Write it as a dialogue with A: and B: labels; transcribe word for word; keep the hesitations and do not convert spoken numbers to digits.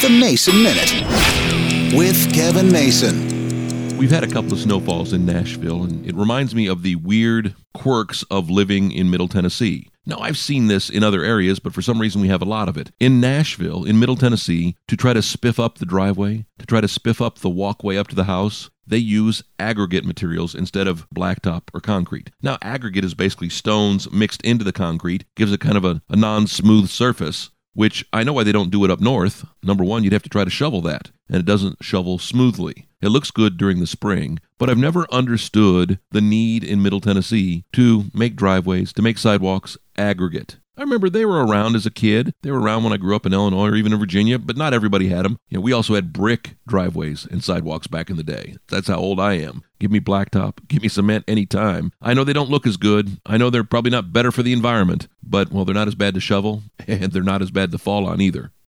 A: The Mason Minute with Kevin Mason.
B: We've had a couple of snowfalls in Nashville, and it reminds me of the weird quirks of living in Middle Tennessee. Now, I've seen this in other areas, but for some reason we have a lot of it. In Nashville, in Middle Tennessee, to try to spiff up the driveway, to try to spiff up the walkway up to the house, they use aggregate materials instead of blacktop or concrete. Now, aggregate is basically stones mixed into the concrete, gives it kind of a, a non-smooth surface, which I know why they don't do it up north. Number one, you'd have to try to shovel that, and it doesn't shovel smoothly. It looks good during the spring, but I've never understood the need in Middle Tennessee to make driveways, to make sidewalks aggregate. I remember they were around as a kid. They were around when I grew up in Illinois or even in Virginia, but not everybody had them. You know, we also had brick driveways and sidewalks back in the day. That's how old I am. Give me blacktop, give me cement anytime. I know they don't look as good. I know they're probably not better for the environment, but, well, they're not as bad to shovel, and they're not as bad to fall on either.